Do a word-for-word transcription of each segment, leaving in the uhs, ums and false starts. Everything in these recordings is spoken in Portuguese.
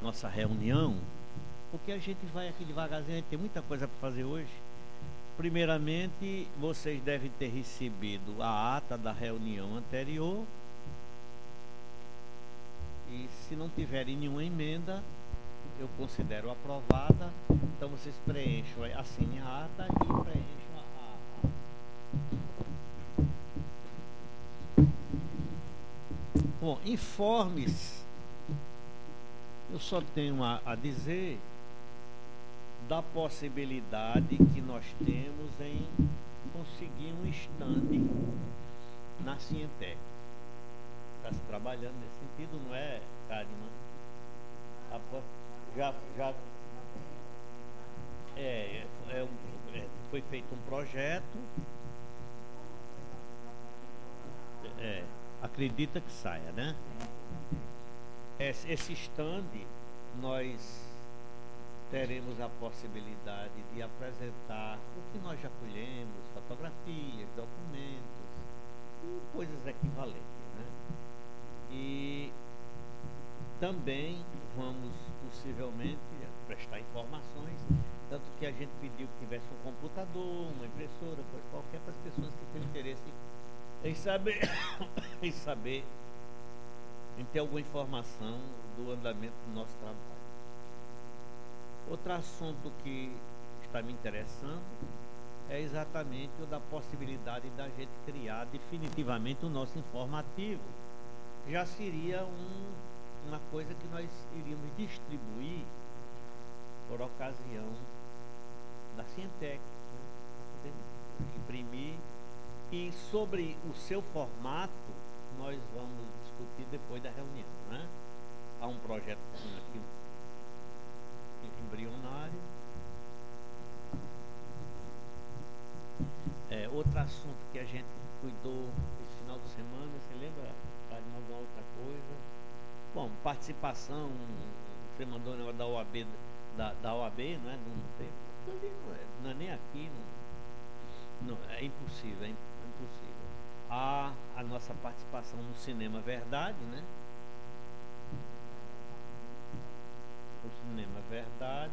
nossa reunião, porque a gente vai aqui devagarzinho, a gente tem muita coisa para fazer hoje. Primeiramente, vocês devem ter recebido a ata da reunião anterior. E se não tiverem nenhuma emenda, eu considero aprovada. Então vocês preenchem, assinem a ata e preenchem a, a, a... Bom, informes. Eu só tenho a, a dizer da possibilidade que nós temos em conseguir um stand na Cientec. Está se trabalhando nesse sentido, não é, Cadman? Já, já é, é, é, foi feito um projeto. É, acredita que saia, né? Esse, esse stand nós teremos a possibilidade de apresentar o que nós já colhemos, fotografias, documentos e coisas equivalentes, né? E também vamos possivelmente prestar informações, tanto que a gente pediu que tivesse um computador, uma impressora, coisa qualquer, para as pessoas que têm interesse em saber, em saber, em ter alguma informação do andamento do nosso trabalho. Outro assunto que está me interessando é exatamente o da possibilidade da gente criar definitivamente o nosso informativo. Já seria um, uma coisa que nós iríamos distribuir por ocasião da Cientec, né? Para poder imprimir. E sobre o seu formato, nós vamos discutir depois da reunião, né? Há um projeto aqui embrionário. É, outro assunto que a gente cuidou esse final de semana, você lembra? Para alguma outra coisa. Bom, participação, você mandou o negócio da O A B, da, da O A B, não é? Não, tem, não, é, não é nem aqui, não, não, é impossível, é impossível. Há a nossa participação no Cinema Verdade, né? O Cinema Verdade.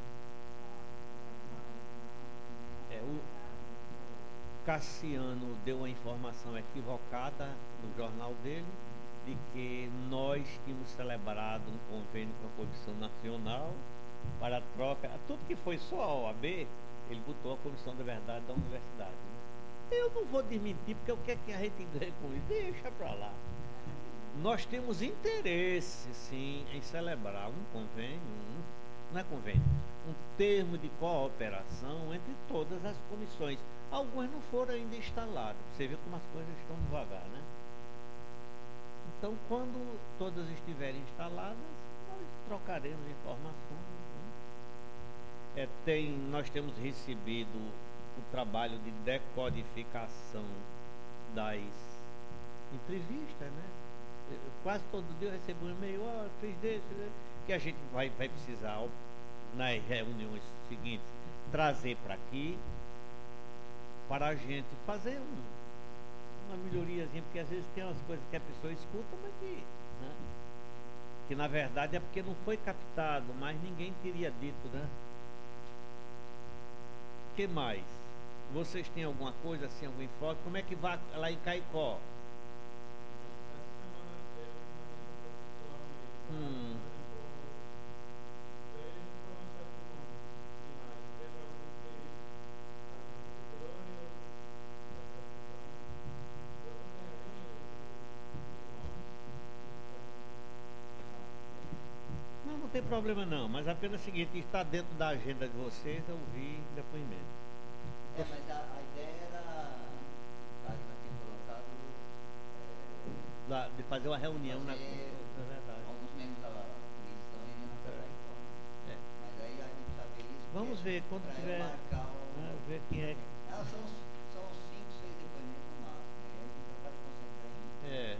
É, o Cassiano deu a informação equivocada no jornal dele, de que nós tínhamos celebrado um convênio com a Comissão Nacional para a troca. Tudo que foi só a O A B, ele botou a Comissão da Verdade da Universidade, né? Eu não vou desmentir, porque o que é que a gente ganha com isso? Deixa para lá. Nós temos interesse, sim, em celebrar um convênio, um, não é convênio, um termo de cooperação entre todas as comissões. Algumas não foram ainda instaladas. Você vê como as coisas estão devagar, né? Então, quando todas estiverem instaladas, nós trocaremos informações, né? É, tem, nós temos recebido o trabalho de decodificação das entrevistas, né? Quase todo dia eu recebo um e-mail, ó, oh, fiz desse, né? Que a gente vai, vai precisar, nas reuniões seguintes, trazer para aqui, para a gente fazer um, uma melhoriazinha, porque às vezes tem umas coisas que a pessoa escuta, mas que, né? Que na verdade é porque não foi captado, mas ninguém teria dito, né? O que mais? Vocês têm alguma coisa assim, algum enfoque? Como é que vai lá em Caicó? Hum. Não, não tem problema não, mas apenas o seguinte, está dentro da agenda de vocês, eu vi depoimento. É, mas a, a ideia era, tá, aqui colocado, é, da, de fazer uma reunião fazer, na, na verdade. Alguns membros da comissão iriam na Caicó. É. Mas aí a gente sabe isso. Vamos ver quando tiver. Marcar o, Né, ver quem é. Ah, são, são cinco, seis depoimentos no máximo. Aí a gente não pode concentrar em. É.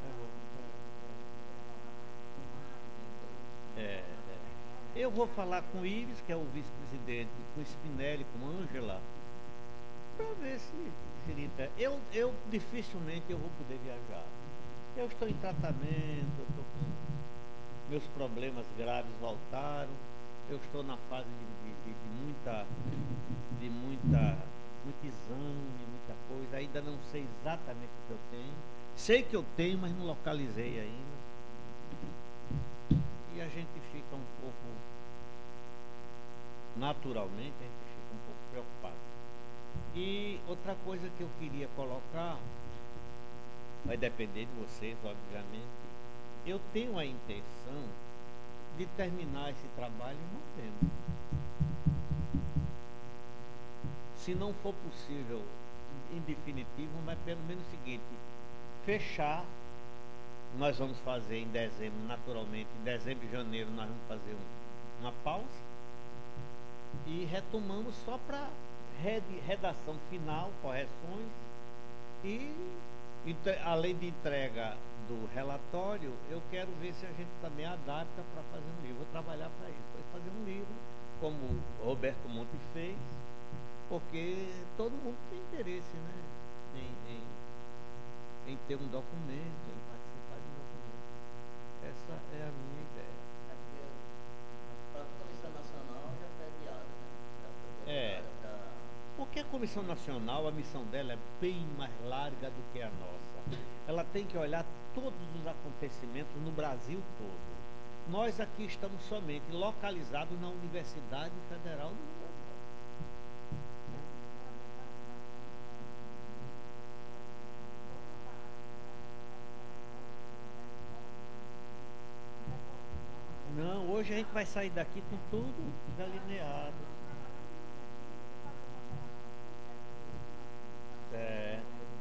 É, é. Eu vou falar com o Ives, que é o vice-presidente, com o Spinelli, com a Ângela, para ver se seria. Eu, eu dificilmente eu vou poder viajar. Eu estou em tratamento, eu estou com meus problemas graves voltaram, eu estou na fase de, de, de, de muita, de muita, muito exame, muita coisa, ainda não sei exatamente o que eu tenho. Sei que eu tenho, mas não localizei ainda. E a gente fica um pouco, naturalmente, a gente fica um pouco preocupado. E outra coisa que eu queria colocar, vai depender de vocês, obviamente. Eu tenho a intenção de terminar esse trabalho em novembro. Se não for possível em definitivo, mas pelo menos o seguinte, fechar, nós vamos fazer em dezembro, naturalmente, em dezembro e janeiro nós vamos fazer um, uma pausa e retomamos só para redação final, correções e, além de entrega do relatório, eu quero ver se a gente também adapta para fazer um livro. Vou trabalhar para isso, vou fazer um livro, como o Roberto Monte fez, porque todo mundo tem interesse, né, em, em, em ter um documento, em participar de um documento. Essa é a minha ideia. É porque a própria Comissão Nacional já foi adiada, né? Já foi É. adiada pra... Porque a Comissão Nacional, a missão dela é bem mais larga do que a nossa. Ela tem que olhar todos os acontecimentos no Brasil todo. Nós aqui estamos somente localizados na Universidade Federal do Rio Grande do Norte. Não, hoje a gente vai sair daqui com tudo delineado. É.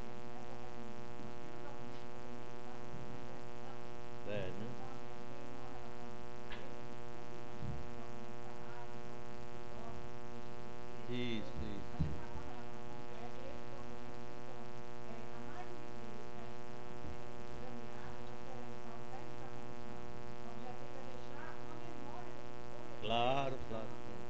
É, né? Isso, isso. Claro, claro.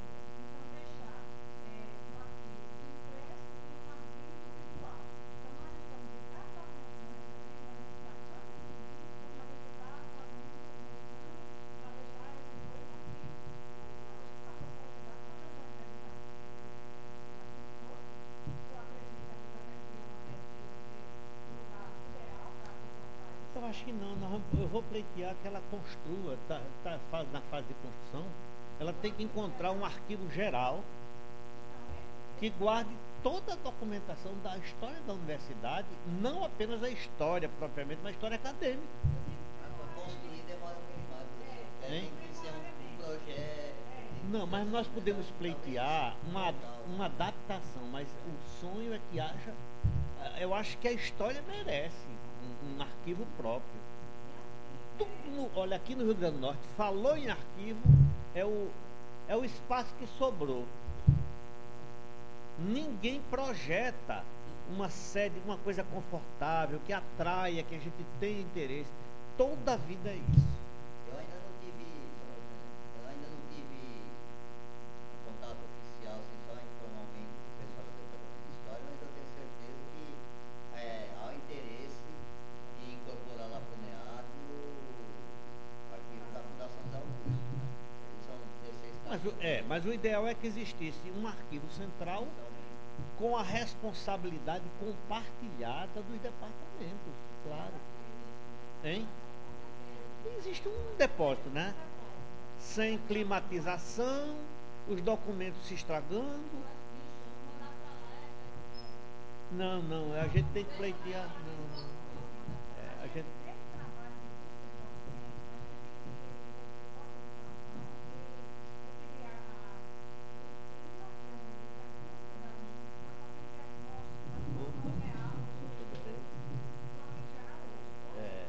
Eu acho que não, nós vamos- eu vou pleitear que ela construa, tá, tá fa- na fase de construção, ela tem que encontrar um arquivo geral que guarde toda a documentação da história da universidade, não apenas a história propriamente, mas a história acadêmica. Para construir demora muito mais. É, Hein? tem que ser um, um projeto. tem que Não, ser mas nós podemos talvez pleitear uma, local. uma adaptação, mas o sonho é que haja. Eu acho que a história merece um, um arquivo próprio. Tudo no- olha, aqui no Rio Grande do Norte, falou em arquivo, é o, é o espaço que sobrou. Ninguém projeta uma sede, uma coisa confortável, que atraia, que a gente tenha interesse. Toda a vida é isso. Eu ainda não tive, eu ainda não tive contato oficial, assim, só informalmente com o pessoal do Departamento de História, mas eu tenho certeza que é, há o interesse em incorporar lá para o NEAD o arquivo da Fundação José Augusto, né? Eles são dezesseis Mas, o- é, mas o ideal é que existisse um arquivo central com a responsabilidade compartilhada dos departamentos, claro. Hein? Existe um depósito, né? Sem climatização, os documentos se estragando. Não, não, a gente tem que pleitear. Não, não. É, a gente... Tudo bem. É.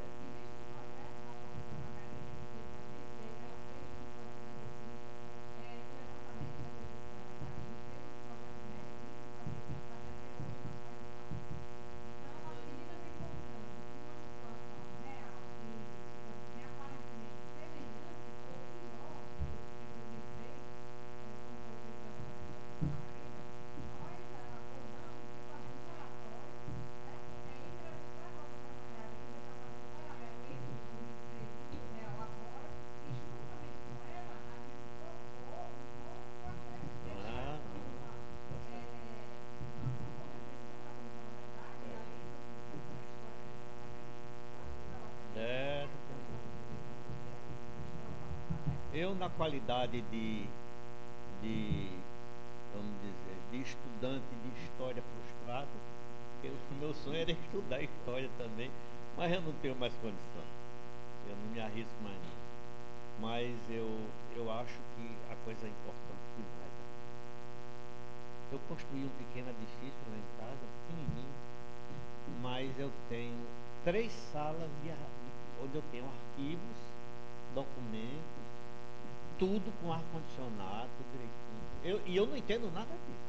na qualidade de, de, vamos dizer, de estudante de história frustrado, porque o meu sonho era estudar história também, mas eu não tenho mais condição. Eu não me arrisco mais não. Mas eu, eu acho que a coisa é importante demais. Eu construí um pequeno edifício lá em casa, pequenininho, mas eu tenho três salas de, onde eu tenho arquivos, documentos, tudo com ar-condicionado, tudo direitinho. Eu, e eu não entendo nada disso.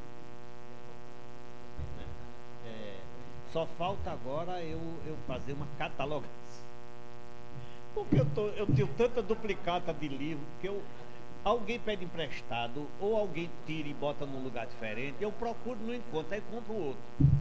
É, é, só falta agora eu, eu fazer uma catalogação. Porque eu, tô, eu tenho tanta duplicata de livro que eu, alguém pede emprestado, ou alguém tira e bota num lugar diferente, eu procuro, não encontro, aí compro outro.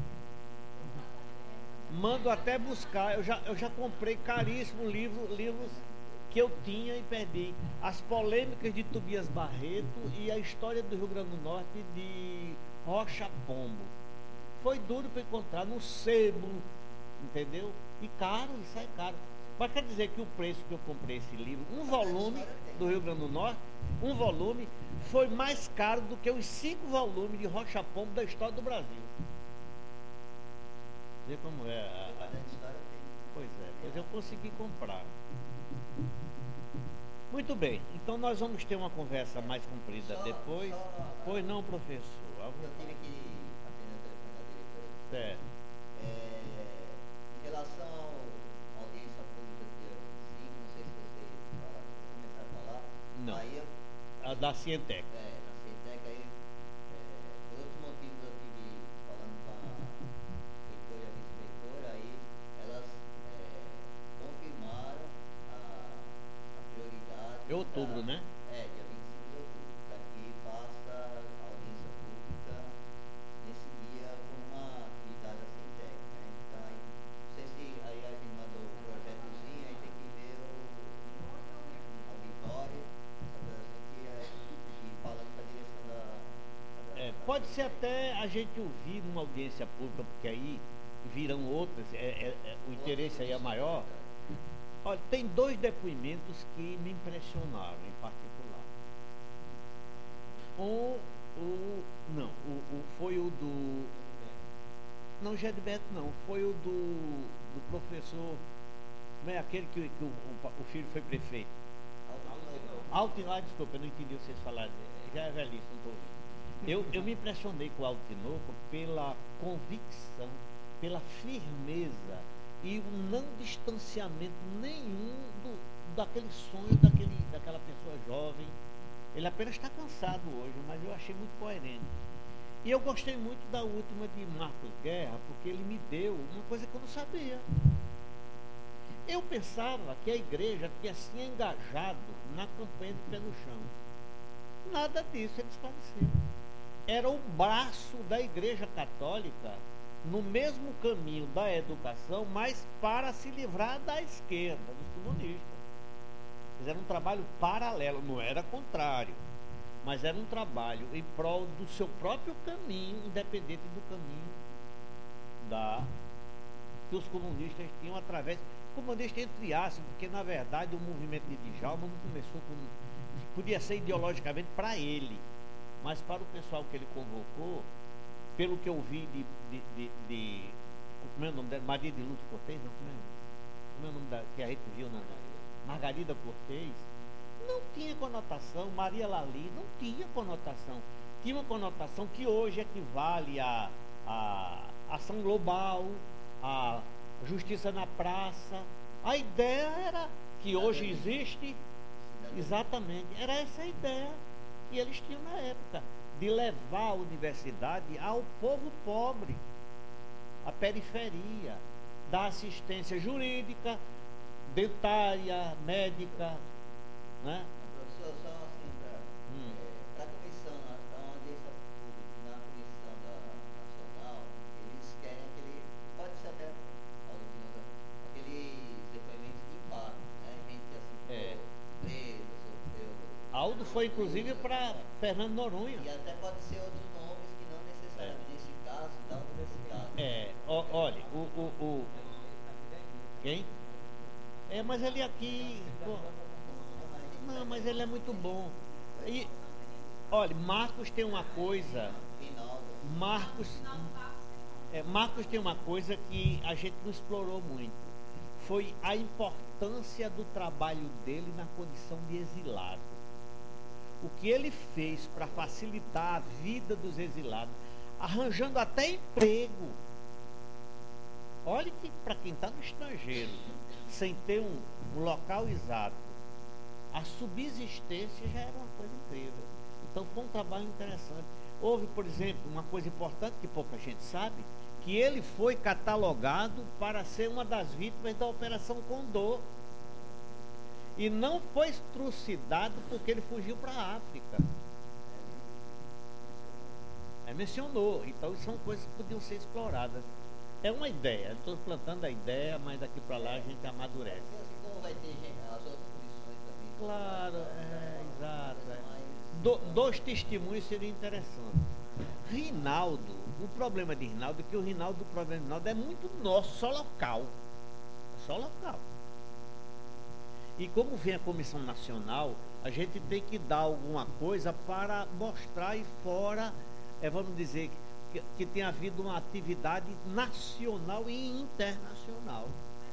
Mando até buscar, eu já, eu já comprei caríssimo livro, livros que eu tinha e perdi. As polêmicas de Tobias Barreto e a história do Rio Grande do Norte de Rocha Pombo. Foi duro para encontrar no sebo, entendeu? E caro, isso é caro. Mas quer dizer que o preço que eu comprei esse livro, um volume do Rio Grande do Norte, um volume, foi mais caro do que os cinco volumes de Rocha Pombo da história do Brasil. Vê como é a, a... Pois é, pois eu consegui comprar. Muito bem, então nós vamos ter uma conversa mais comprida só, depois. Só, pois não, professor. Eu tive que atender o telefone da diretora. Certo. É, em relação à audiência pública do dia vinte e cinco, não sei se vocês falaram, começaram a falar. Não. Aí eu, a da Cientec. É, na Cientec, aí, é, por outros motivos, eu tive falando com a reitora e a vice-reitora, aí elas é, confirmaram a, a prioridade. É outubro, da, né? É, dia vinte e cinco de outubro, para que faça a audiência pública nesse dia com uma atividade da Cientec, né? Então, aí, não sei se aí a gente mandou o projetozinho, aí tem que ver o auditório, essa coisa assim, que é, e falando com a direção da... da É, da pode ser Cientec. até a gente ouvir numa audiência pública, porque aí virão outras, é, é, é, o interesse aí é maior. Olha, tem dois depoimentos que me impressionaram em particular. Um, o, não, o, o, foi o do... Não, Gedbeto não, foi o do, do professor, como é aquele que, que o, o, o filho foi prefeito? Altinoco, desculpa, eu não entendi vocês falarem, já é velhice, não estou ouvindo. Eu, eu me impressionei com o Altinoco pela convicção, pela firmeza e o não distanciamento nenhum do, daquele sonho daquele, daquela pessoa jovem. Ele apenas está cansado hoje, mas eu achei muito coerente. E eu gostei muito da última de Marcos Guerra, porque ele me deu uma coisa que eu não sabia. Eu pensava que a igreja tinha se engajado na campanha de pé no chão. Nada disso, ele esclareceu. Era o braço da igreja católica no mesmo caminho da educação, mas para se livrar da esquerda, dos comunistas. Fizeram um trabalho paralelo, não era contrário, mas era um trabalho em prol do seu próprio caminho, independente do caminho da, que os comunistas tinham através... Comunista entre aspas, porque na verdade o movimento de Djalma não começou com... Podia ser ideologicamente para ele, mas para o pessoal que ele convocou, pelo que eu vi de, de, de, de como é o nome dela? Maria de Luz Cortez, não, como é, como é o nome da, que a gente viu na Margarida Cortez, não tinha conotação. Maria Lali não tinha conotação, tinha uma conotação que hoje equivale a, a ação global, a justiça na praça. A ideia era que hoje existe, exatamente, era essa a ideia que eles tinham na época, de levar a universidade ao povo pobre, à periferia, dar assistência jurídica, dentária, médica, né? Professor, só assim, para hum. é, a comissão, a audiência pública, na comissão da nacional, eles querem aquele, pode ser até aqueles depoimentos de impacto, né? Gente assim, que é. ficou preso, sofreu. Aldo foi inclusive para Fernando Noronha. E até pode ser outros nomes que não necessariamente é. nesse caso, da universidade. É, ó, olha, o, o, o. Quem? É, mas ele aqui. Pô, Não, mas ele é muito bom. E, olha, Marcos tem uma coisa. Marcos, é, Marcos tem uma coisa que a gente não explorou muito. Foi a importância do trabalho dele na condição de exilado. O que ele fez para facilitar a vida dos exilados, arranjando até emprego. Olha que para quem está no estrangeiro, sem ter um, um local exato, a subsistência já era uma coisa incrível. Então foi um trabalho interessante. Houve, por exemplo, uma coisa importante que pouca gente sabe, que ele foi catalogado para ser uma das vítimas da Operação Condor. E não foi trucidado porque ele fugiu para a África. É, mencionou. Então são coisas que podiam ser exploradas. É uma ideia. Estou plantando a ideia, mas daqui para lá a gente amadurece. Como vai ter as outras comissões também? Claro, é, exato. É. Do, dois testemunhos seria interessante. Rinaldo, o problema de Rinaldo é que o Rinaldo, o problema de Rinaldo é muito nosso, só local. Só local. E como vem a Comissão Nacional, a gente tem que dar alguma coisa para mostrar aí fora, é, vamos dizer, que, que tem havido uma atividade nacional e internacional.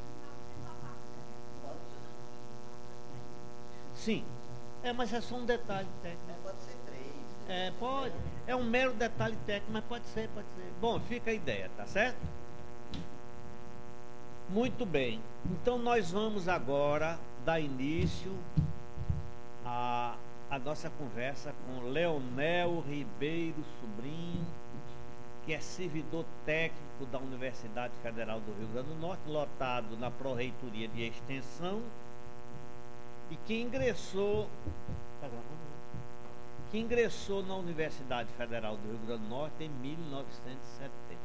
Sim, é, mas é só um detalhe técnico. Pode ser três. É, pode. É um mero detalhe técnico, mas pode ser, pode ser. Bom, fica a ideia, tá certo? Muito bem. Então nós vamos agora dar início à, à nossa conversa com Leonel Ribeiro Sobrinho, que é servidor técnico da Universidade Federal do Rio Grande do Norte, lotado na Pró-Reitoria de Extensão, e que ingressou, que ingressou na Universidade Federal do Rio Grande do Norte em mil novecentos e setenta.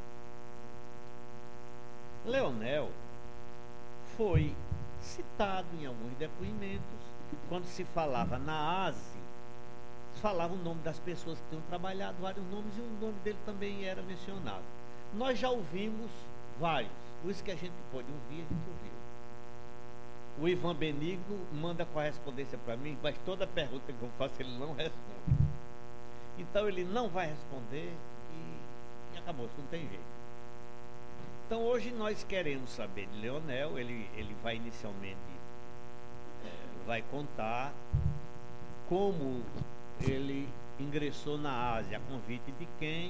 Leonel foi citado em alguns depoimentos, quando se falava na A S E, falava o nome das pessoas que tinham trabalhado, vários nomes, e o nome dele também era mencionado. Nós já ouvimos vários, por isso que a gente pôde ouvir, a gente ouviu. O Ivan Benigno manda correspondência para mim, mas toda pergunta que eu faço ele não responde. Então ele não vai responder e, e acabou, não tem jeito. Então hoje nós queremos saber de Leonel. Ele, ele vai inicialmente é, vai contar como ele ingressou na Ásia, a convite de quem,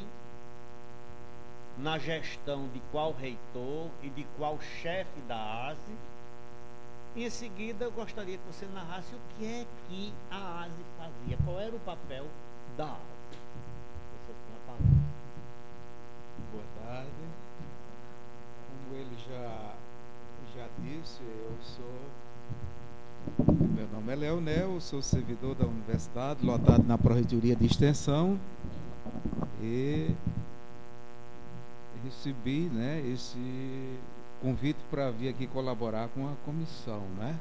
na gestão de qual reitor e de qual chefe da Ásia. E em seguida eu gostaria que você narrasse o que é que a Ásia fazia, qual era o papel da Ásia. Você tem a palavra. Boa tarde. Como ele já, já disse, eu sou... Meu nome é Leonel, sou servidor da universidade, lotado na Pró-Reitoria de Extensão, e recebi, né, esse convite para vir aqui colaborar com a comissão, né?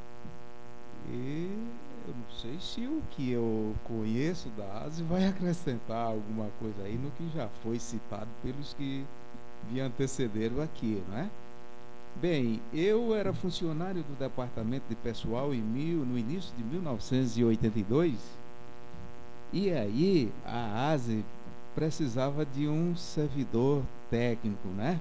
E eu não sei se o que eu conheço da A S E vai acrescentar alguma coisa aí no que já foi citado pelos que me antecederam aqui, né? Bem, eu era funcionário do Departamento de Pessoal em mil, no início de mil novecentos e oitenta e dois, e aí a A S E precisava de um servidor técnico, né?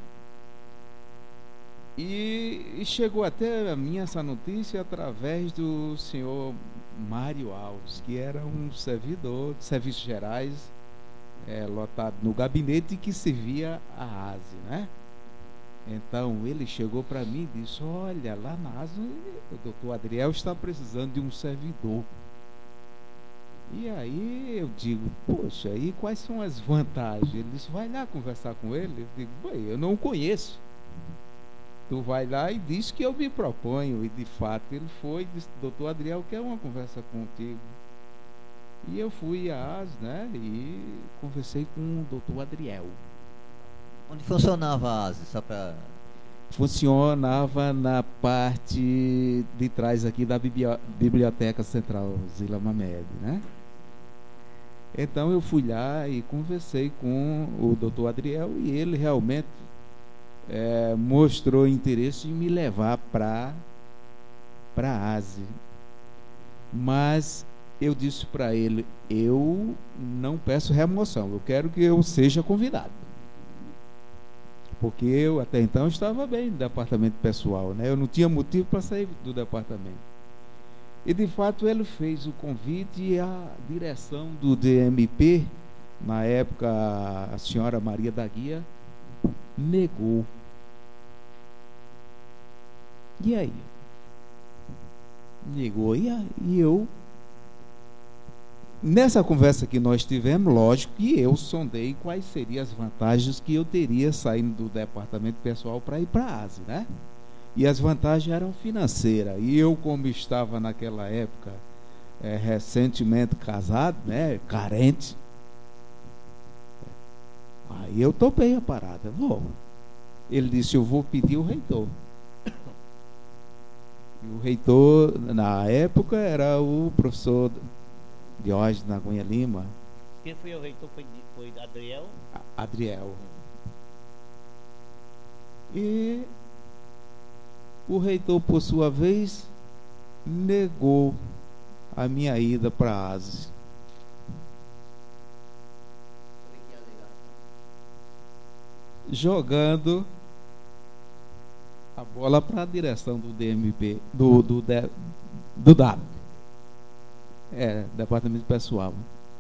E, e chegou até a mim essa notícia através do senhor Mário Alves, que era um servidor de serviços gerais, é, lotado no gabinete que servia a A S E, né? Então ele chegou para mim e disse: olha, lá na A S E o doutor Adriel está precisando de um servidor. E aí eu digo: poxa, e quais são as vantagens? Ele disse: vai lá conversar com ele. Eu digo: bem, eu não o conheço. Tu vai lá e diz que eu me proponho. E de fato ele foi e disse: doutor Adriel, quer uma conversa contigo? E eu fui à A S E, né, e conversei com o doutor Adriel. Onde funcionava a A S E? Só para... Funcionava na parte de trás aqui da Biblioteca Central Zila Mamed, né? Então eu fui lá e conversei com o doutor Adriel e ele realmente é, mostrou interesse em me levar para para a A S E. Mas eu disse para ele, eu não peço remoção, eu quero que eu seja convidado. Porque eu até então estava bem no departamento pessoal, né? Eu não tinha motivo para sair do departamento. E de fato ele fez o convite e a direção do D M P, na época a senhora Maria da Guia, negou. E aí? Negou. E, a, e eu, nessa conversa que nós tivemos, lógico que eu sondei quais seriam as vantagens que eu teria saindo do departamento pessoal para ir para a ASE, né? E as vantagens eram financeiras. E eu, como estava naquela época é, recentemente casado, né, carente, aí eu topei a parada. Vou. Ele disse, eu vou pedir o reitor. E o reitor, na época, era o professor Diógenes Nagunha Lima. Quem foi o reitor? Foi, foi Adriel? A, Adriel. E o reitor, por sua vez, negou a minha ida para a ASE. Jogando a bola para a direção do D M P, do, do, do, do D A B. É, Departamento Pessoal.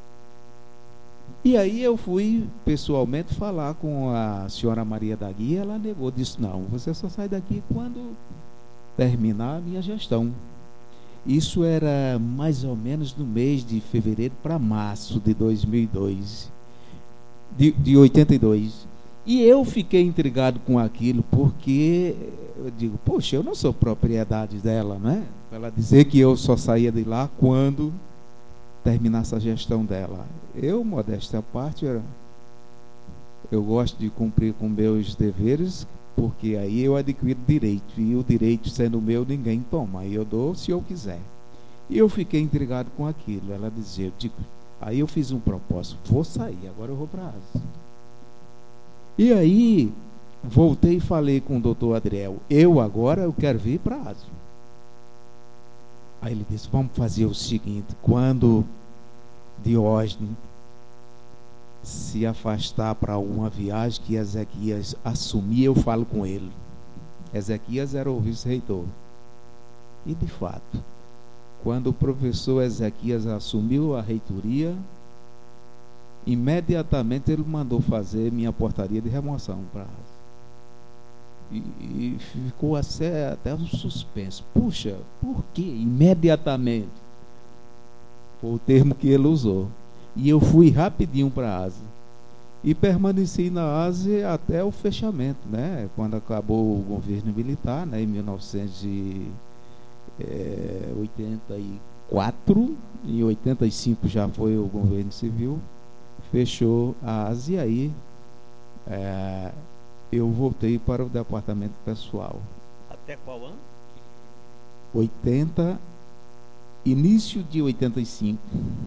E aí eu fui pessoalmente falar com a senhora Maria da Guia, ela negou, disse, não, você só sai daqui quando terminar a minha gestão. Isso era mais ou menos no mês de fevereiro para março de dois mil e dois, de, de oitenta e dois. E eu fiquei intrigado com aquilo, porque eu digo, poxa, eu não sou propriedade dela, né? Ela dizer que eu só saía de lá quando terminasse a gestão dela. Eu, modéstia à parte, eu, eu gosto de cumprir com meus deveres, porque aí eu adquiro direito, e o direito sendo meu, ninguém toma, aí eu dou se eu quiser. E eu fiquei intrigado com aquilo. Ela dizia, eu digo, aí eu fiz um propósito, vou sair, agora eu vou para a ASE. E aí, voltei e falei com o doutor Adriel, eu agora eu quero vir para a ASE. Aí ele disse, vamos fazer o seguinte, quando Diógenes se afastar para uma viagem que Ezequias assumir, eu falo com ele. Ezequias era o vice-reitor. E de fato, quando o professor Ezequias assumiu a reitoria, imediatamente ele mandou fazer minha portaria de remoção para a ASE. E, e ficou até, até um suspenso. Puxa, por que imediatamente? Foi o termo que ele usou. E eu fui rapidinho para a ASE. E permaneci na ASE até o fechamento, né? Quando acabou o governo militar, né? Em mil novecentos e oitenta e quatro, em oitenta e cinco já foi o governo civil, fechou a ASE, e aí é, eu voltei para o departamento pessoal. Até qual ano? oitenta, início de oitenta e cinco.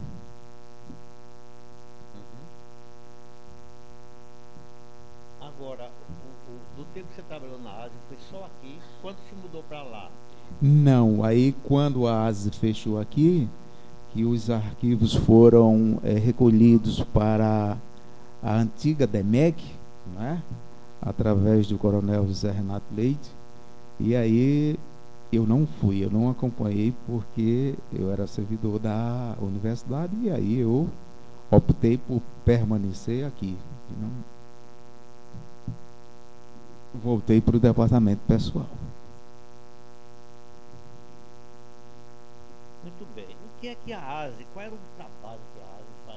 Agora, o, o, do tempo que você trabalhou na ASE, foi só aqui? Quando se mudou para lá? Não, aí quando a ASE fechou aqui, que os arquivos foram é, recolhidos para a antiga DEMEC, né, através do coronel José Renato Leite, e aí eu não fui, eu não acompanhei porque eu era servidor da universidade, e aí eu optei por permanecer aqui. Não, voltei para o departamento pessoal. Muito bem. O que é que a ASE, qual era o trabalho que a ASE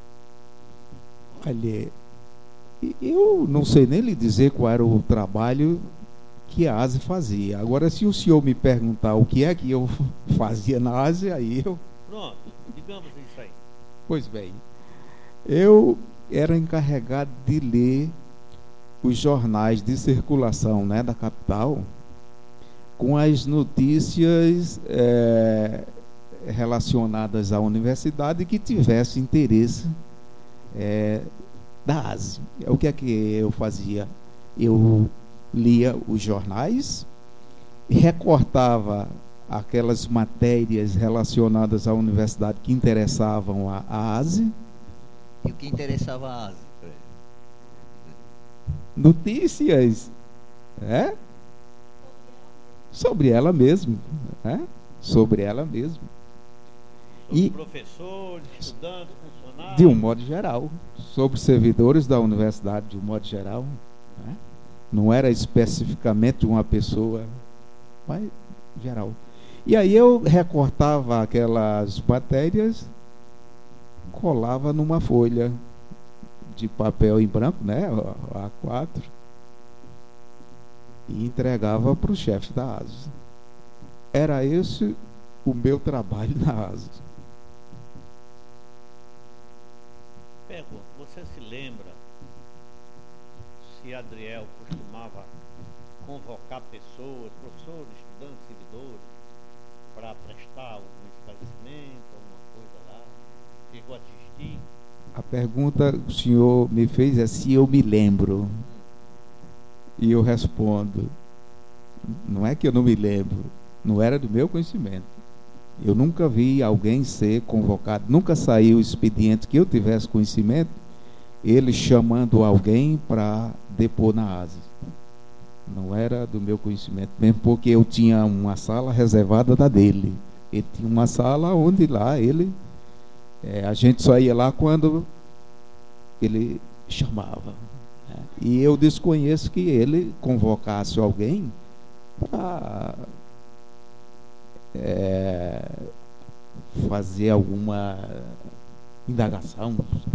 fazia? Olha, eu não sei nem lhe dizer qual era o trabalho que a ASE fazia. Agora, se o senhor me perguntar o que é que eu fazia na ASE, aí eu... Pronto, digamos isso aí. Pois bem, eu era encarregado de ler os jornais de circulação, né, da capital, com as notícias é, relacionadas à universidade que tivesse interesse é, da ASE. O que é que eu fazia? Eu lia os jornais, recortava aquelas matérias relacionadas à universidade que interessavam a, a ASE. E o que interessava a ASE? Notícias, é? Sobre ela mesma, é? Sobre ela mesma. Sobre E professores, estudantes, funcionários. de um modo geral, sobre servidores da universidade de um modo geral, né? Não era especificamente uma pessoa, mas geral. E aí eu recortava aquelas matérias, colava numa folha de papel em branco, né, A quatro, e entregava para o chefe da ASE. Era esse o meu trabalho na ASE. Pergunta, você se lembra se Adriel costumava convocar pessoas, professores, estudantes, servidores, para prestar algum esclarecimento, alguma coisa lá? Chegou a assistir? A pergunta que o senhor me fez é se eu me lembro. E eu respondo, não é que eu não me lembro, não era do meu conhecimento. Eu nunca vi alguém ser convocado, nunca saiu o expediente que eu tivesse conhecimento, ele chamando alguém para depor na ASE. Não era do meu conhecimento, mesmo porque eu tinha uma sala reservada da dele. Ele tinha uma sala onde lá ele, é, a gente só ia lá quando ele chamava. Né? E eu desconheço que ele convocasse alguém para é, fazer alguma indagação.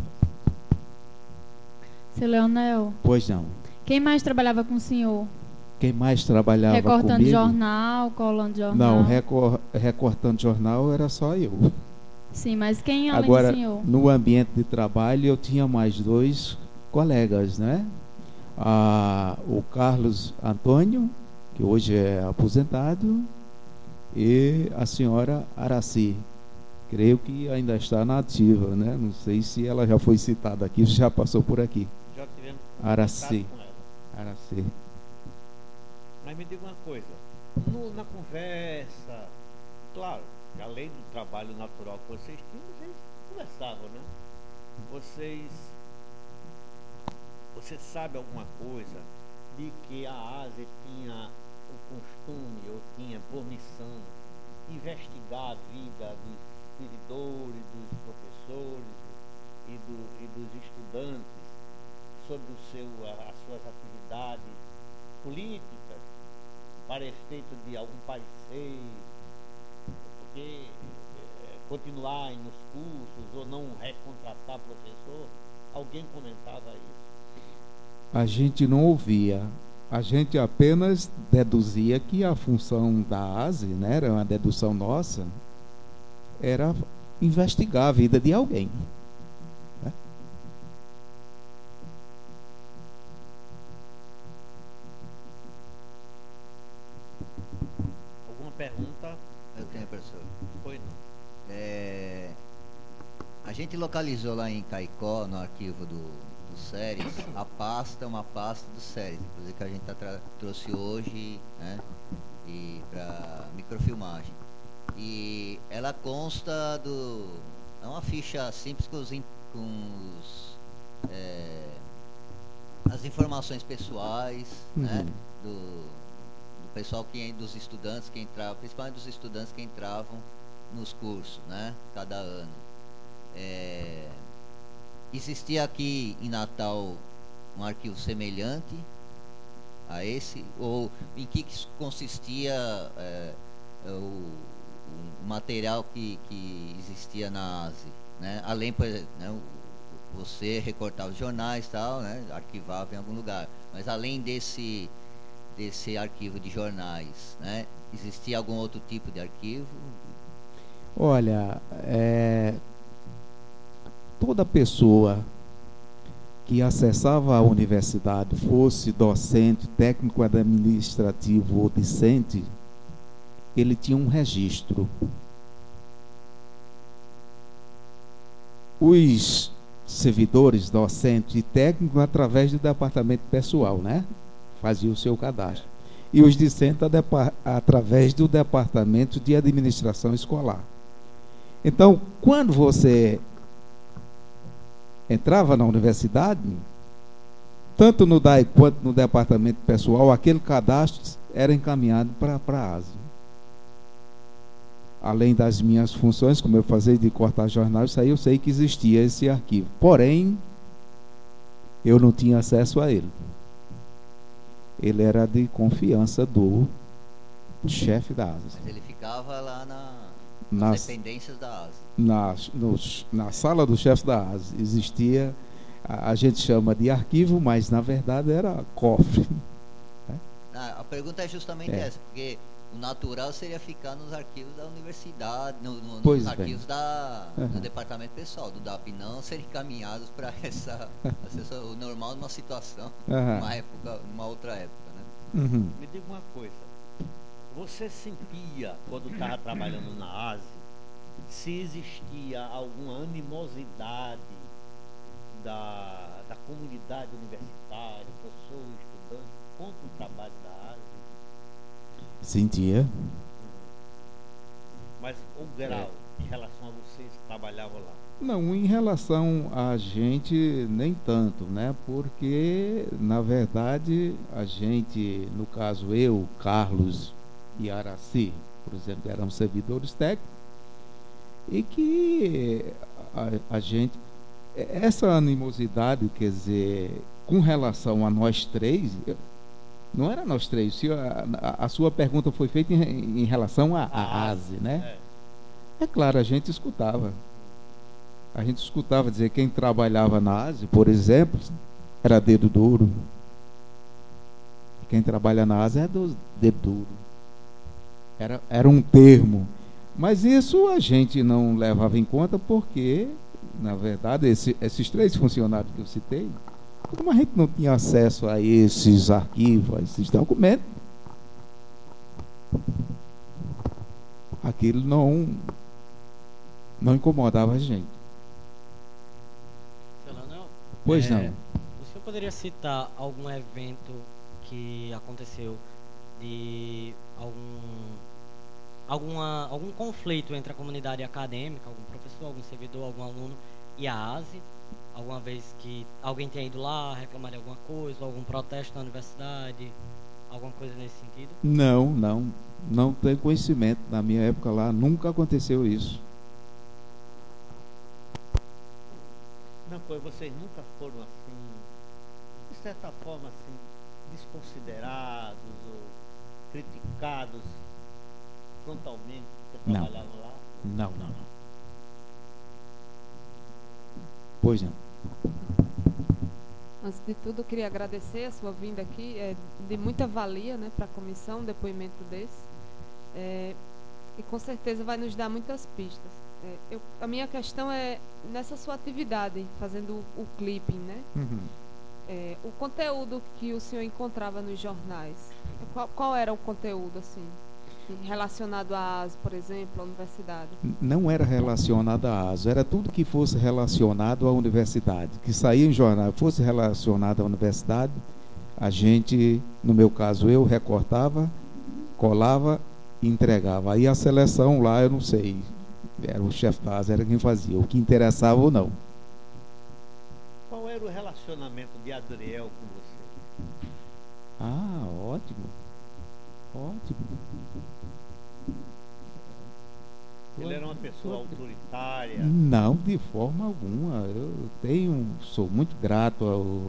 Seu Leonel, Pois não. quem mais trabalhava com o senhor? Quem mais trabalhava Recortando comigo? jornal, colando jornal? Não, recor recortando jornal era só eu. Sim, mas quem além Agora, do senhor? no ambiente de trabalho, eu tinha mais dois colegas, né? Ah, o Carlos Antônio, que hoje é aposentado, e a senhora Araci. Creio que ainda está na ativa, né? Não sei se ela já foi citada aqui, já passou por aqui. Já tivemos Araci. contato com ela. Araci. Mas me diga uma coisa, no, na conversa, claro, que além do trabalho natural que vocês tinham, vocês conversavam, né? Vocês, você sabe alguma coisa de que a ASE tinha o costume, ou tinha por missão, investigar a vida dos servidores, dos professores e, do, e dos estudantes sobre o seu, as suas atividades políticas, para efeito de algum parecer, porque é, continuar nos cursos ou não recontratar professor? Alguém comentava isso? A gente não ouvia, a gente apenas deduzia que a função da ASE, né, era uma dedução nossa, era investigar a vida de alguém. Né? Alguma pergunta? Eu tenho, professor. Foi não. É, a gente localizou lá em Caicó, no arquivo do, do SERES, a pasta, uma pasta do SERES, inclusive que a gente tá trouxe hoje, né, e para microfilmagem. E ela consta do... é uma ficha simples com os, com os é, as informações pessoais, uhum, né, do, do pessoal, que, dos estudantes que entravam, principalmente dos estudantes que entravam nos cursos, né, cada ano. É, existia aqui em Natal um arquivo semelhante a esse, ou em que consistia é, o, o material que, que existia na ASE, né? Além, por exemplo, né, você recortava os jornais e tal, né, arquivava em algum lugar, mas além desse desse arquivo de jornais, né, existia algum outro tipo de arquivo? Olha, é, toda pessoa que acessava a universidade, fosse docente, técnico administrativo ou discente, ele tinha um registro. Os servidores, docentes e técnicos, através do departamento pessoal, né, faziam o seu cadastro. e os discentes através do Departamento de Administração Escolar. Então, quando você entrava na universidade, tanto no D A I quanto no departamento pessoal, aquele cadastro era encaminhado para a ASE. Além das minhas funções, como eu fazia de cortar jornal, isso aí eu sei que existia esse arquivo. Porém, eu não tinha acesso a ele. Ele era de confiança do chefe da ASE. Mas ele ficava lá na, nas, nas dependências da ASE. Na, nos, na sala do chefe da ASE existia, a, a gente chama de arquivo, mas na verdade era cofre. Ah, a pergunta é justamente É. essa, porque o natural seria ficar nos arquivos da universidade, no, no, Pois nos bem. arquivos da, Uhum. do departamento pessoal, do D A P, não serem encaminhados para essa, essa, o normal numa situação, Aham. numa época, numa outra época, né? Uhum. Me diga uma coisa. Você sentia, quando estava trabalhando na ASE, se existia alguma animosidade da, da comunidade universitária, professor, estudante, contra o trabalho da ASE? Sentia. Mas o grau em relação a vocês que trabalhavam lá? Não, em relação a gente, nem tanto, né? Porque, na verdade, a gente, no caso eu, Carlos e Araci, por exemplo, éramos servidores técnicos, e que a, a gente, essa animosidade, quer dizer, com relação a nós três, não era nós três, se a, a, a sua pergunta foi feita em, em relação à A ASE, né? É. É claro, a gente escutava. A gente escutava dizer quem trabalhava na ASE, por exemplo, era dedo duro. Quem trabalha na ASE é do dedo duro. Era, era um termo. Mas isso a gente não levava em conta porque, na verdade, esse, esses três funcionários que eu citei, como a gente não tinha acesso a esses arquivos, a esses documentos, aquilo não, não incomodava a gente. Seu Leonel, Pois é, não. o senhor poderia citar algum evento que aconteceu de algum, alguma, algum conflito entre a comunidade acadêmica, algum professor, algum servidor, algum aluno e a ASE? Alguma vez que alguém tenha ido lá reclamar de alguma coisa, algum protesto na universidade, alguma coisa nesse sentido? Não, não. Não tenho conhecimento. Na minha época lá, nunca aconteceu isso. Não foi, vocês nunca foram assim, de certa forma assim, desconsiderados ou criticados frontalmente porque Não. trabalhavam lá? Não, não, não. Pois não. Antes de tudo, eu queria agradecer a sua vinda aqui, é de muita valia, né, para a comissão, um depoimento desse. É, e com certeza vai nos dar muitas pistas. É, eu, a minha questão é nessa sua atividade, fazendo o, o clipping, né? Uhum. É, o conteúdo que o senhor encontrava nos jornais, qual, qual era o conteúdo, assim, relacionado à ASE, por exemplo, à universidade? Não era relacionado à ASO, era tudo que fosse relacionado à universidade, que saía em jornal, fosse relacionado à universidade, a gente, no meu caso, eu recortava, colava e entregava. Aí a seleção lá, eu não sei, era o chefe da ASO, era quem fazia, o que interessava ou não. Qual era o relacionamento de Adriel com você? Ah, ótimo, ótimo. Ele era uma pessoa autoritária? Não, de forma alguma. Eu tenho, sou muito grato ao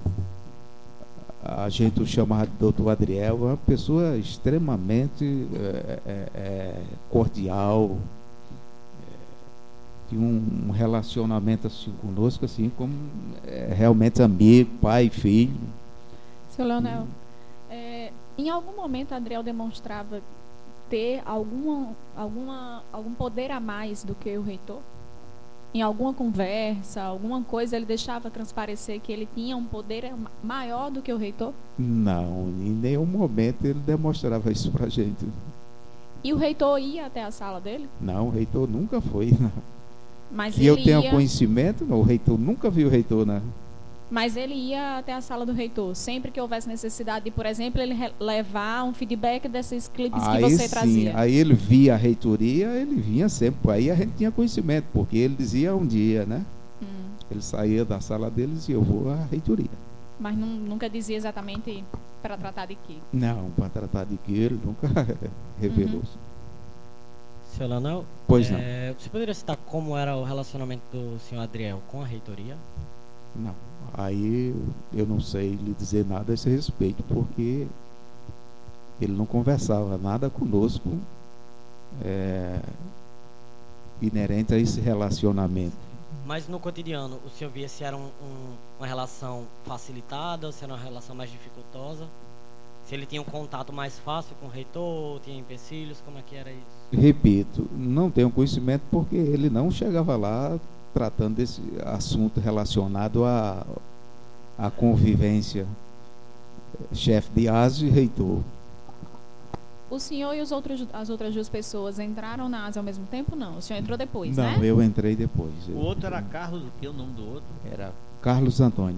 a gente chamado doutor Adriel, é uma pessoa extremamente é, é, é, cordial, é, tinha um, um relacionamento assim conosco, assim como é, realmente amigo, pai e filho. Seu Leonel, é, em algum momento Adriel demonstrava ter alguma, alguma, algum poder a mais do que o reitor? Em alguma conversa, alguma coisa, ele deixava transparecer que ele tinha um poder maior do que o reitor? Não, em nenhum momento ele demonstrava isso pra gente. E o reitor ia até a sala dele? Não, o reitor nunca foi. Não. Mas Que ele eu tenha ia... conhecimento, não, o reitor nunca viu o reitor, né? Mas ele ia até a sala do reitor, sempre que houvesse necessidade de, por exemplo, ele re- levar um feedback desses clipes que Aí você sim, trazia. aí ele via a reitoria, ele vinha sempre. Aí a gente tinha conhecimento, porque ele dizia um dia, né? Hum. Ele saía da sala deles e dizia, eu vou à reitoria. Mas nun- nunca dizia exatamente para tratar de quê. Não, para tratar de que ele nunca revelou. Seu Leonel, Pois não. é, você poderia citar como era o relacionamento do senhor Adriel com a reitoria? Não. Aí eu não sei lhe dizer nada a esse respeito, porque ele não conversava nada conosco é, inerente a esse relacionamento. Mas no cotidiano, o senhor via se era um, um- uma relação facilitada ou se era uma relação mais dificultosa? Se ele tinha um contato mais fácil com o reitor, tinha empecilhos, como é que era isso? Repito, não tenho conhecimento porque ele não chegava lá tratando desse assunto relacionado à à convivência chefe de ASE e reitor. O senhor e os outros, as outras duas pessoas entraram na ASE ao mesmo tempo? Não. O senhor entrou depois, não, né? eu entrei depois. O Eu- outro era Carlos, o que é o nome do outro? Era Carlos Antônio.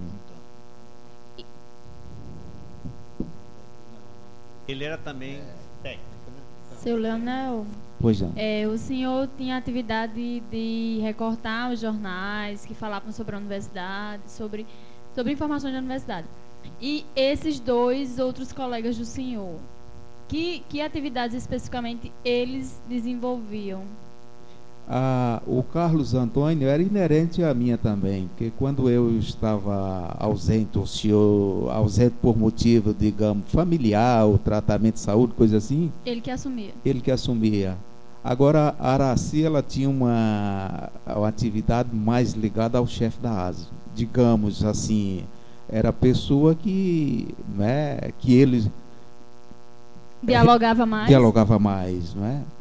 Ele era também técnico, né? Seu Leonel, Pois não. é, o senhor tinha a atividade de recortar os jornais que falavam sobre a universidade, sobre, sobre informações da universidade. E esses dois outros colegas do senhor, que, que atividades especificamente eles desenvolviam? Ah, o Carlos Antônio era inerente à minha também, porque quando eu estava ausente, o senhor ausente por motivo, digamos, familiar, ou tratamento de saúde, coisa assim, Ele que assumia. ele que assumia. Agora, a Araci, ela tinha uma, uma atividade mais ligada ao chefe da ASE. Digamos assim, era a pessoa que, né, que ele Dialogava mais? dialogava mais, não é?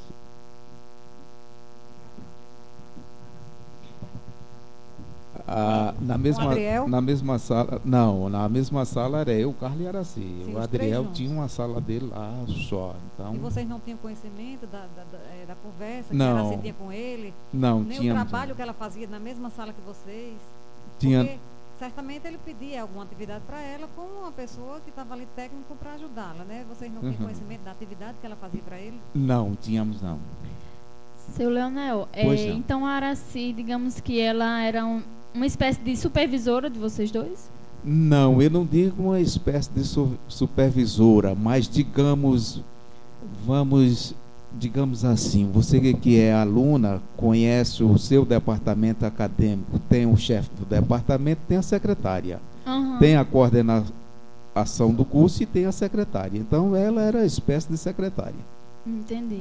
Ah, na mesma Adriel? na mesma sala, não, na mesma sala era eu, Carlos e Araci. Sim, O os três Adriel juntos. tinha uma sala dele lá só, então E vocês não tinham conhecimento da, da, da, eh, da conversa Não. que ela sentia com ele? não Nem tinha o trabalho que ela fazia na mesma sala que vocês? tinha Porque certamente ele pedia alguma atividade para ela com uma pessoa que estava ali técnico para ajudá-la, né? Vocês não tinham Uhum. conhecimento da atividade que ela fazia para ele? não tínhamos não. Seu Leonel, é, Pois não. então a Araci, digamos que ela era um- uma espécie de supervisora de vocês dois? Não, eu não digo uma espécie de su- supervisora, mas digamos, vamos, digamos assim, você que- que é aluna, conhece o seu departamento acadêmico, tem o chefe do departamento, tem a secretária, Aham. tem a coordenação do curso e tem a secretária. Então, ela era a espécie de secretária. Entendi.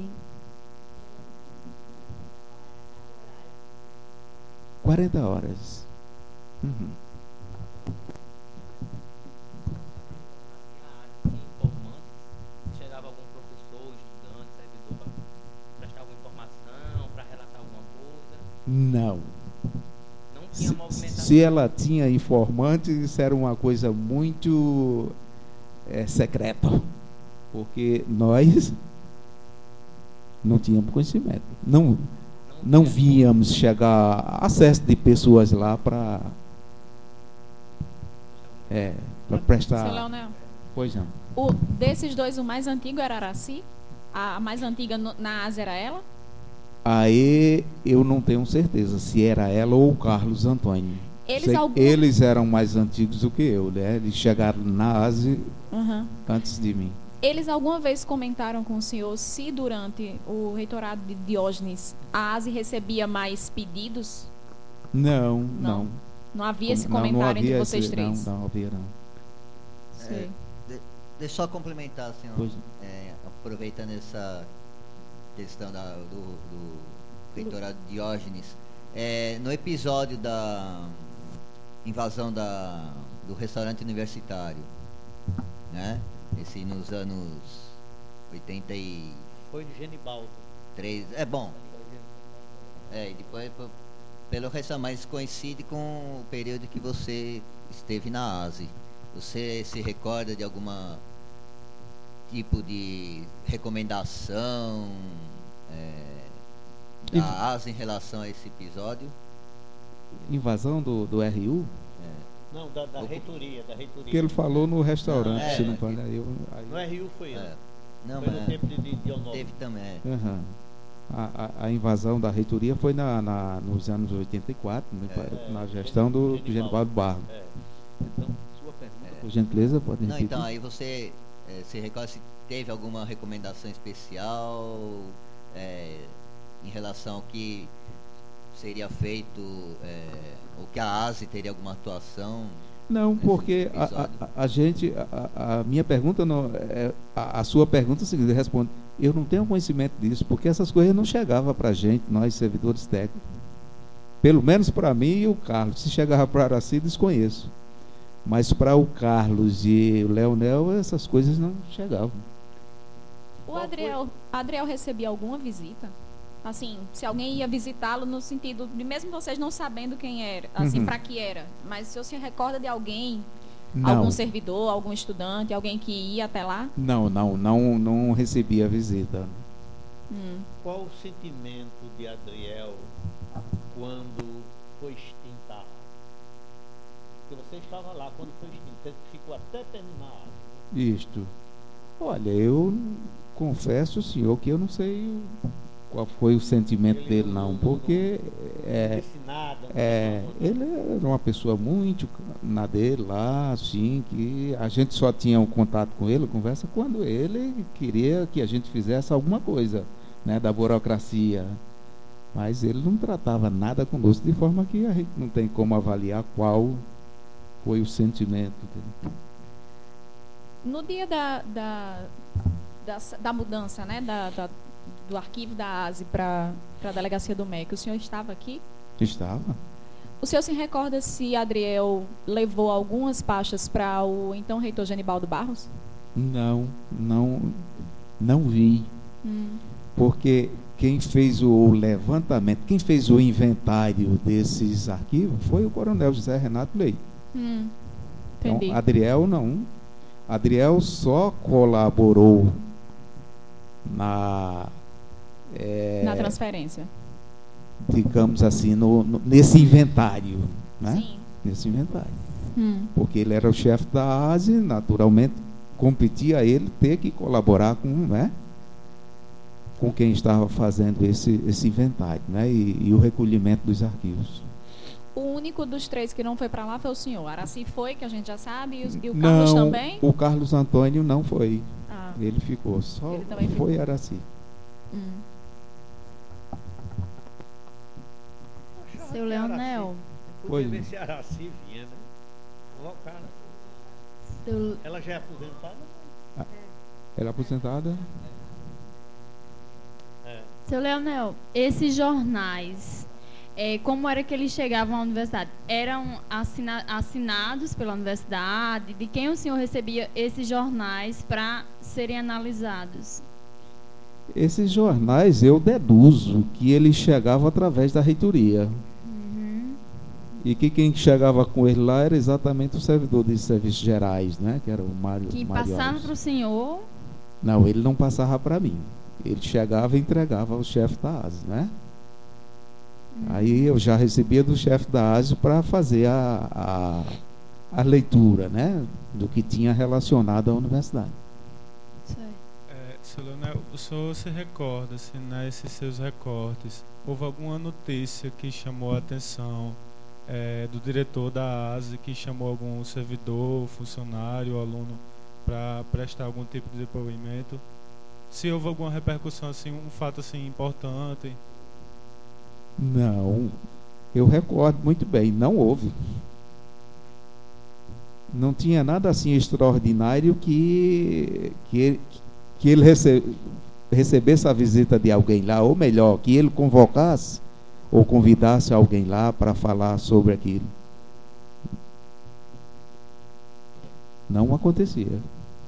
quarenta horas. Uhum. Informante, chegava algum professor, estudante, servidor para prestar alguma informação, para relatar alguma coisa. Não. Não tinha Se, movimentação. se ela tinha informante, isso era uma coisa muito é, secreta, porque nós não tínhamos conhecimento, não, não tinha. víamos chegar acesso de pessoas lá para é, para Seu prestar. Leonel, Pois não. o, desses dois, o mais antigo era Araci? A, a mais antiga no- na ASE era ela? Aí eu não tenho certeza se era ela ou o Carlos Antônio. Eles Sei que algum- eles eram mais antigos do que eu, né? Eles chegaram na Ásia Aham. antes de mim. Eles alguma vez comentaram com o senhor se durante o reitorado de Diógenes a ASE recebia mais pedidos? Não, Não. não. Não havia esse Não, não comentário entre havia vocês esse- três? Não, não havia não. Sei. De- deixa eu só complementar, assim, ó, Pois. é, aproveitando essa questão da- do, do reitorado de Diógenes. É, no episódio da invasão da, do restaurante universitário, né? Esse nos anos oitenta e Foi de Genibaldo. três, é bom. É, e depois po- pelo resto, mas coincide com o período que você esteve na ASE. Você se recorda de alguma tipo de recomendação é, da ASE em relação a esse episódio? Invasão do, do R U? Não, da, da O- reitoria, da reitoria. Que ele falou no restaurante, Não, é, se não é falha, que- aí eu, aí, No R U foi É. antes. Não, Foi no mas tempo de, de, de Honório. teve também. é. aham. a, a, a invasão da reitoria foi na, na, nos anos oitenta e quatro, me É. parece, na gestão do Genivaldo. Genivaldo Barro. É. Então, sua pergunta, É. por gentileza, pode Não, repetir? então aí você eh, se recorda se teve alguma recomendação especial eh, em relação ao que seria feito, eh, ou que a ASE teria alguma atuação? Não, nesse porque a, episódio? a, a gente, a, a- a minha pergunta, não, é, a, a sua pergunta é a seguinte, eu respondo, eu não tenho conhecimento disso, porque essas coisas não chegavam para a gente, nós servidores técnicos. Pelo menos para mim e o Carlos. Se chegava para Araci, desconheço. Mas para o Carlos e o Leonel, essas coisas não chegavam. O Qual Adriel, Adriel recebia alguma visita? Assim, se alguém ia visitá-lo no sentido de mesmo vocês não sabendo quem era, assim, Uhum. para que era, mas se você se recorda de alguém, Não, algum servidor, algum estudante, alguém que ia até lá? não, não, não, não recebia visita. Hum. Qual o sentimento de Adriel quando foi extinta a árvore? Porque você estava lá quando foi extinta, ficou até terminar a árvore. Isto. Olha, eu confesso, senhor, que eu não sei qual foi o sentimento Ele dele, não- não, não- porque Não é, disse nada. não É, falou, ele era uma pessoa muito na dele lá, assim, que a gente só tinha um contato com ele, conversa, quando ele queria que a gente fizesse alguma coisa, né, da burocracia. Mas ele não tratava nada conosco, de forma que a gente não tem como avaliar qual foi o sentimento dele. No dia da, da, da, da mudança, né, da, da- do arquivo da ASE para a delegacia do M E C, o senhor estava aqui? Estava? O senhor se recorda se Adriel levou algumas pastas para o então reitor Genibaldo Barros? Não, não, não vi. Hum. Porque quem fez o levantamento, quem fez o inventário desses arquivos foi o coronel José Renato Leite. Hum. Entendi. Então, Adriel não. Adriel só colaborou na, é, Na transferência. digamos assim, no, no- nesse inventário, né? Sim. Nesse inventário. Hum. Porque ele era o chefe da ASE, naturalmente competia a ele ter que colaborar com, né, com quem estava fazendo esse, esse inventário, né, e, e o recolhimento dos arquivos. O único dos três que não foi para lá foi o senhor. Araci foi, que a gente já sabe, e, os- e o Carlos Não, também? o Carlos Antônio não foi. Ah. Ele ficou, só Ele também foi ficou. Araci. Hum. Achava Seu que Leonel. Araci- Oi. Podia ver se a Araci vinha, né? Convocada. Seu, Ela já é aposentada? Era aposentada? É. seu Leonel, esses jornais, é, como era que eles chegavam à universidade? Eram assina- assinados pela universidade? De quem o senhor recebia esses jornais para serem analisados? Esses jornais eu deduzo que eles chegavam através da reitoria. Uhum. E que quem chegava com ele lá era exatamente o servidor de serviços gerais, né? Que era o Mário. Que Mário passaram Alves. para o senhor? Não, ele não passava para mim. Ele chegava e entregava ao chefe da ASE, né? Aí eu já recebia do chefe da ASE para fazer a, a, a leitura, né? Do que tinha relacionado à universidade. Sei. É, seu Leonel, o senhor se recorda, se nesses seus recortes, houve alguma notícia que chamou a atenção é, do diretor da ASE, que chamou algum servidor, funcionário, aluno, para prestar algum tipo de depoimento? Se houve alguma repercussão, assim, um fato assim importante? Não, eu recordo muito bem, não houve. Não tinha nada assim extraordinário que, que ele, que ele rece, recebesse a visita de alguém lá, ou melhor, que ele convocasse ou convidasse alguém lá para falar sobre aquilo. Não acontecia.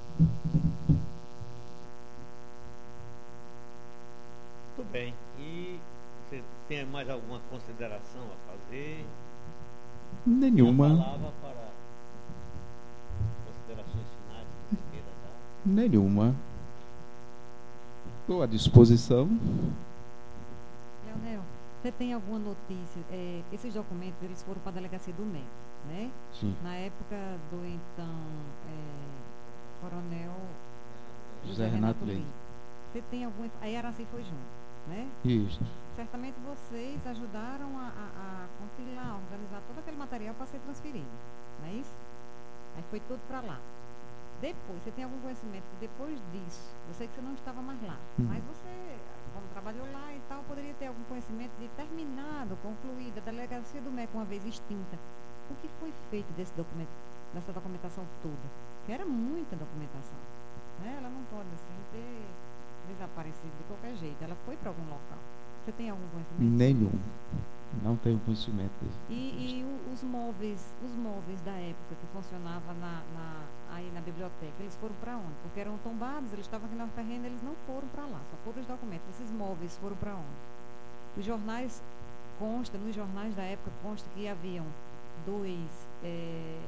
Muito bem. E você tem mais alguma consideração a fazer? Nenhuma, A palavra para considerações finais que você queira dar. nenhuma. Estou à disposição. Leonel, Você tem alguma notícia? É, esses documentos eles foram para a delegacia do M E C, né? Sim. Na época do então é, coronel José Renato Leite. Você tem alguma. Aí Araci foi junto, né? Isso. Certamente vocês ajudaram a, a, a compilar, organizar todo aquele material para ser transferido, não é isso? Aí foi tudo para lá. Depois, você tem algum conhecimento que depois disso, eu sei que você não estava mais lá, Hum. mas você, como trabalhou lá e tal, poderia ter algum conhecimento de terminado, concluída, a delegacia do M E C uma vez extinta. O que foi feito desse documento, dessa documentação toda? Que era muita documentação, né? Ela não pode assim ter desaparecido de qualquer jeito, ela foi para algum local. Você tem algum conhecimento? Nenhum. Não tenho conhecimento disso. E, e o- os móveis, os móveis da época que funcionava na, na- aí na biblioteca, eles foram para onde? Porque eram tombados, eles estavam aqui na Ferrenda, eles não foram para lá, só foram os documentos. Esses móveis foram para onde? Os jornais, consta, nos jornais da época, consta que haviam dois, é,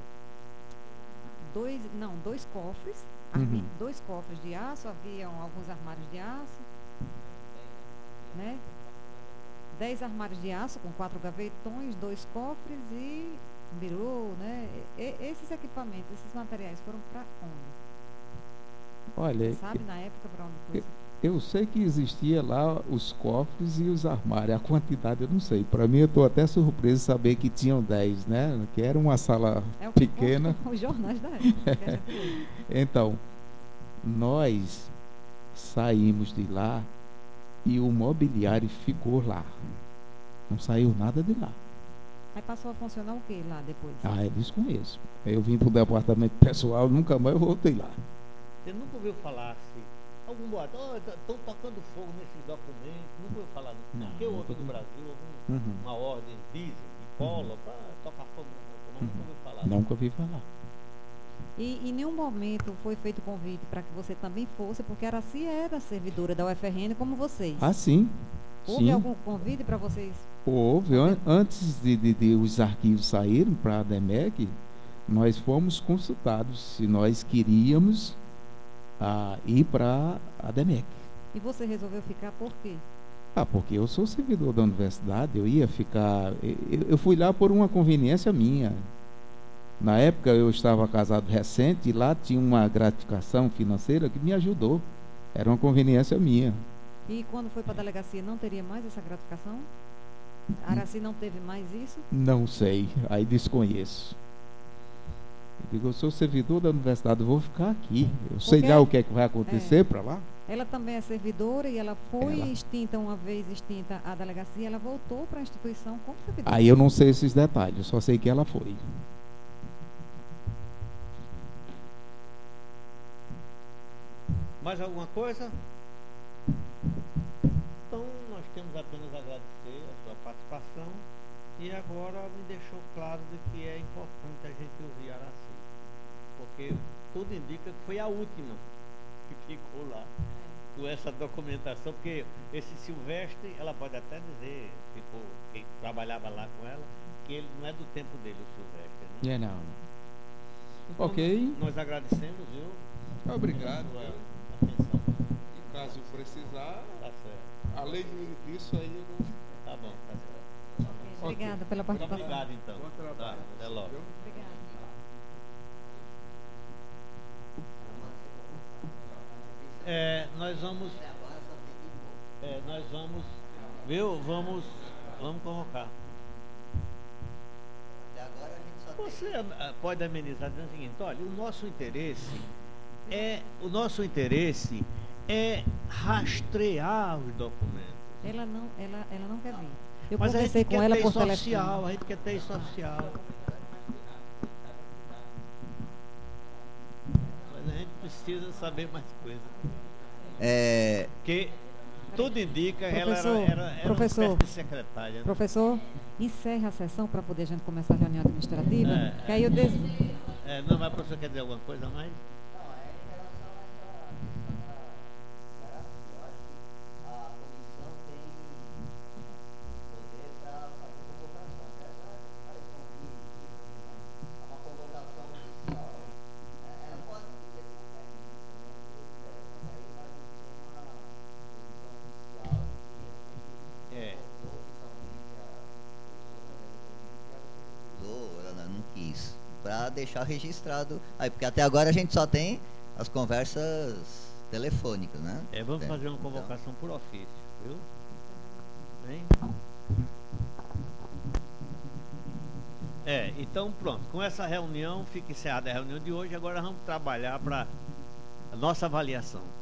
dois, não, dois cofres, havia Uhum. dois cofres de aço, haviam alguns armários de aço, né? Dez armários de aço com quatro gavetões, dois cofres e um birô, né? E, esses equipamentos, esses materiais foram para onde? Olha, Sabe na época para onde foi? eu sei que existia lá os cofres e os armários. A quantidade eu não sei. Para mim, eu estou até surpreso de saber que tinham dez, né? Que era uma sala É o que pequena. constam os jornais da época. que a gente lê. Então, nós saímos de lá e o mobiliário ficou lá. Não saiu nada de lá. Aí passou a funcionar o que lá depois? Ah, eu desconheço. Eu vim para o departamento pessoal, nunca mais voltei lá. Você nunca ouviu falar assim, algum boato, estão tocando fogo nesses documentos, nunca ouviu falar nisso? Não, Porque nunca houve no ouvi. Brasil algum, Uhum. uma ordem, dizem, de polo, para tocar fogo no mas nunca ouviu falar. Nunca ouvi falar. E em nenhum momento foi feito convite para que você também fosse, porque a Araci era servidora da U F R N como vocês. Ah, sim. Houve Sim. algum convite para vocês? Houve. An- Antes de, de- de os arquivos saírem para a DEMEC, nós fomos consultados se nós queríamos ah, ir para a DEMEC. E você resolveu ficar por quê? Ah, porque eu sou servidor da universidade, eu ia ficar. Eu, eu fui lá por uma conveniência minha. Na época eu estava casado recente e lá tinha uma gratificação financeira que me ajudou. Era uma conveniência minha. E quando foi para a delegacia, não teria mais essa gratificação? A Araci não teve mais isso? Não sei, aí desconheço. Eu digo, eu sou servidor da universidade, eu vou ficar aqui. Eu sei Porque- lá o que é que vai acontecer é. para lá. Ela também é servidora e ela foi Ela. extinta, uma vez extinta a delegacia, ela voltou para a instituição como servidora. Aí eu não sei esses detalhes, eu só sei que ela foi. Mais alguma coisa? Então, nós temos apenas a agradecer a sua participação e agora me deixou claro de que é importante a gente ouvir Araci, porque tudo indica que foi a última que ficou lá com essa documentação, porque esse Silvestre, ela pode até dizer, ficou, quem trabalhava lá com ela, que ele não é do tempo dele, o Silvestre, né? É, não. Então, Ok. Nós agradecemos, viu? Obrigado. Pela atenção. E caso precisar, Tá certo. além disso aí eu não. Tá bom, tá certo. Obrigada pela Muito participação. obrigado, então. Bom trabalho. Tá, até logo. Obrigada. É, nós vamos. É, nós vamos. Viu? Vamos. Vamos convocar. Até agora a gente só tem. Você ah, pode amenizar dizendo o seguinte, olha, o nosso interesse é. O nosso interesse é rastrear os documentos. Ela não, ela, ela não quer vir. Eu Mas a conversei gente com quer ela ter por isso telefone. oficial, a gente quer ter isso oficial. Mas a gente precisa saber mais coisas. É, Porque tudo indica que ela era, Professor, era, era professor, uma espécie de secretária. né? Professor, encerra a sessão para poder a gente começar a reunião administrativa. É, que aí eu des... É, não, mas o professor quer dizer alguma coisa a mais? a comissão tem poder para fazer convocação. Essa faz convite, uma convocação oficial. É, Ela pode dizer que não quer, mas aí nós não temos uma comissão oficial É. que são deixar registrado aí, porque até agora a gente só tem as conversas telefônicas, né? É, vamos É, fazer uma então. convocação por ofício, viu? Bem? É, então pronto, com essa reunião fica encerrada a reunião de hoje, agora vamos trabalhar para a nossa avaliação.